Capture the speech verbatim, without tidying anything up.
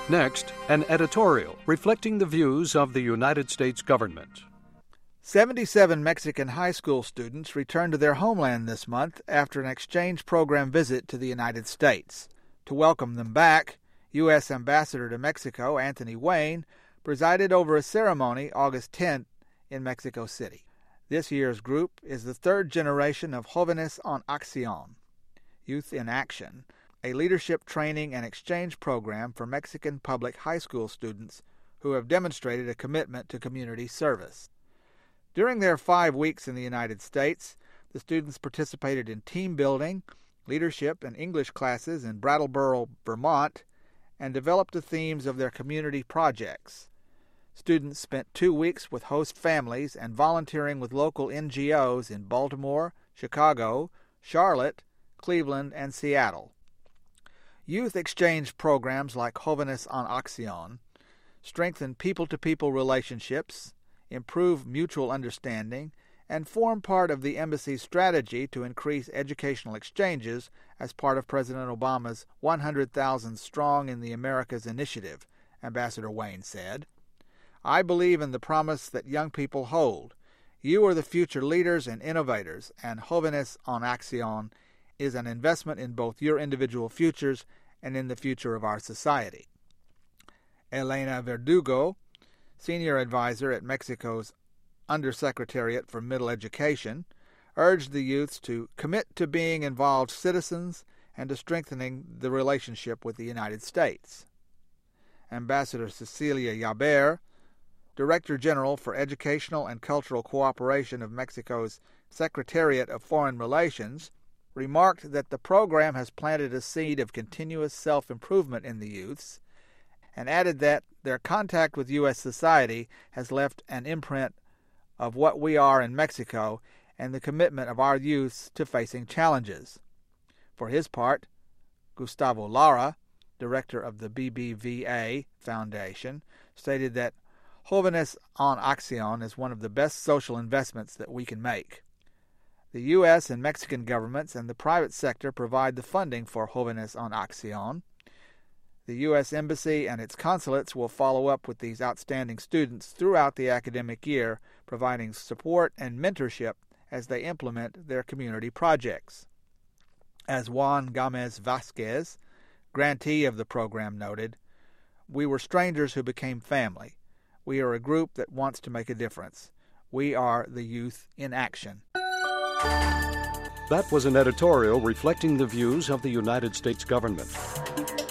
Next, an editorial reflecting the views of the United States government. seventy-seven Mexican high school students returned to their homeland this month after an exchange program visit to the United States. To welcome them back, U S Ambassador to Mexico Anthony Wayne presided over a ceremony August tenth in Mexico City. This year's group is the third generation of Jóvenes en Acción, Youth in Action, a leadership training and exchange program for Mexican public high school students who have demonstrated a commitment to community service. During their five weeks in the United States, the students participated in team building, leadership, and English classes in Brattleboro, Vermont, and developed the themes of their community projects. Students spent two weeks with host families and volunteering with local N G Os in Baltimore, Chicago, Charlotte, Cleveland, and Seattle. Youth exchange programs like Jóvenes en Acción strengthen people-to-people relationships, improve mutual understanding, and form part of the embassy's strategy to increase educational exchanges as part of President Obama's one hundred thousand Strong in the Americas initiative, Ambassador Wayne said. I believe in the promise that young people hold. You are the future leaders and innovators, and Jóvenes en Acción is an investment in both your individual futures and in the future of our society. Elena Verdugo, senior advisor at Mexico's Undersecretariat for Middle Education, urged the youths to commit to being involved citizens and to strengthening the relationship with the United States. Ambassador Cecilia Yaber, Director General for Educational and Cultural Cooperation of Mexico's Secretariat of Foreign Relations, remarked that the program has planted a seed of continuous self-improvement in the youths, and added that their contact with U S society has left an imprint of what we are in Mexico and the commitment of our youths to facing challenges. For his part, Gustavo Lara, director of the B B V A Foundation, stated that Jóvenes en Acción is one of the best social investments that we can make. The U S and Mexican governments and the private sector provide the funding for Jóvenes en Acción. The U S Embassy and its consulates will follow up with these outstanding students throughout the academic year, providing support and mentorship as they implement their community projects. As Juan Gómez Vázquez, grantee of the program, noted, we were strangers who became family. We are a group that wants to make a difference. We are the youth in action. That was an editorial reflecting the views of the United States government.